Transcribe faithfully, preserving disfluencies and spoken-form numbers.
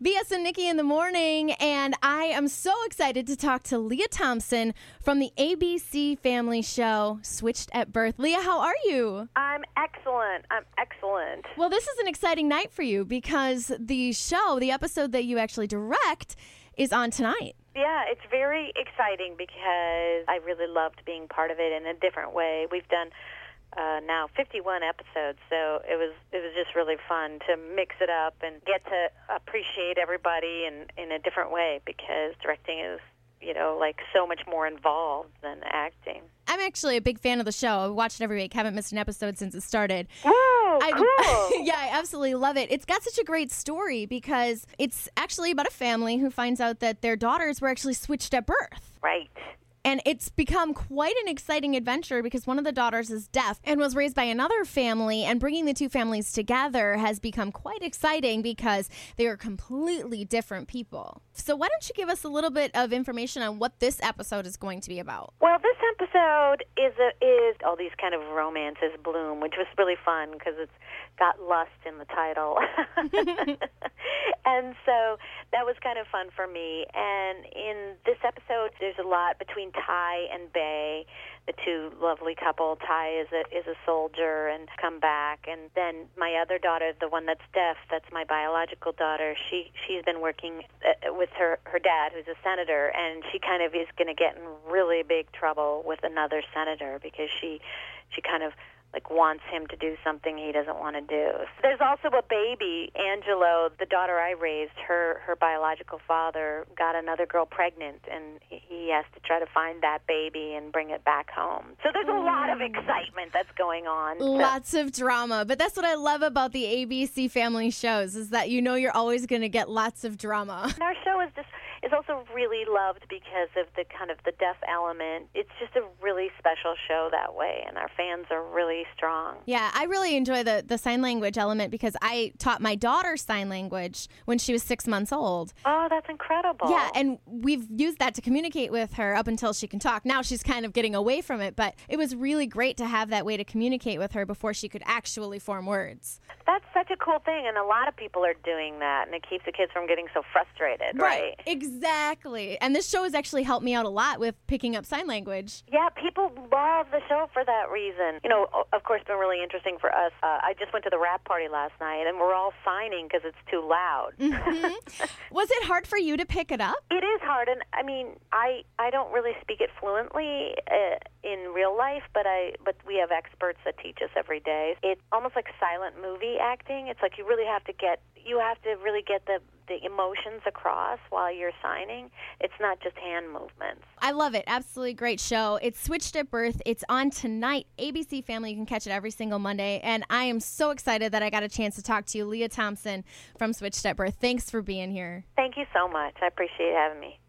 B S and Nikki in the morning, and I am so excited to talk to Lea Thompson from the A B C Family show, Switched at Birth. Lea, how are you? I'm excellent. I'm excellent. Well, this is an exciting night for you because the show, the episode that you actually direct, is on tonight. Yeah, it's very exciting because I really loved being part of it in a different way. We've done uh, now fifty-one episodes, so it was it was just really fun to mix it up and get to appreciate everybody in, in a different way because directing is, you know, like so much more involved than acting. I'm actually a big fan of the show. I watch it every week. Haven't missed an episode since it started. Whoa, I, cool. Yeah, I absolutely love it. It's got such a great story because it's actually about a family who finds out that their daughters were actually switched at birth. Right. And it's become quite an exciting adventure because one of the daughters is deaf and was raised by another family, and bringing the two families together has become quite exciting because they are completely different people. So why don't you give us a little bit of information on what this episode is going to be about? Well, this episode is a, is all these kind of romances bloom, which was really fun because it's got lust in the title. And so that was kind of fun for me. And in this episode, there's a lot between Ty and Bay, the two lovely couple. Ty is a is a soldier and come back, and then my other daughter, the one that's deaf, that's my biological daughter. She she's been working uh, with her her dad, who's a senator, and she kind of is going to get in really big trouble with another senator because she she kind of like wants him to do something he doesn't want to do. There's also a baby, Angelo, the daughter I raised. Her her biological father got another girl pregnant, and he has to try to find that baby and bring it back home. So there's a lot of excitement that's going on. Lots so. of drama, but that's what I love about the A B C Family shows is that you know you're always going to get lots of drama. And our show is just is also really loved because of the kind of the deaf element. It's just a really special show that way, and our fans are really strong. Yeah, I really enjoy the, the sign language element because I taught my daughter sign language when she was six months old. Oh, that's incredible. Yeah, and we've used that to communicate with her up until she can talk. Now she's kind of getting away from it, but it was really great to have that way to communicate with her before she could actually form words. That's such a cool thing, and a lot of people are doing that, and it keeps the kids from getting so frustrated, right? Right, exactly. And this show has actually helped me out a lot with picking up sign language. Yeah, people love the show for that reason. You know, of course, it's been really interesting for us. Uh, I just went to the rap party last night, and we're all signing because it's too loud. Mm-hmm. Was it hard for you to pick it up? It is hard, and I mean, I I don't really speak it fluently uh, in real life, but I but we have experts that teach us every day. It's almost like silent movie acting. It's like you really have to get you have to really get the the emotions across while you're signing. It's not just hand movements. I love it. Absolutely great show. It's Switched at Birth. It's on tonight. A B C Family. You can catch it every single Monday. And I am so excited that I got a chance to talk to you, Lea Thompson from Switched at Birth. Thanks for being here. Thank you so much. I appreciate having me.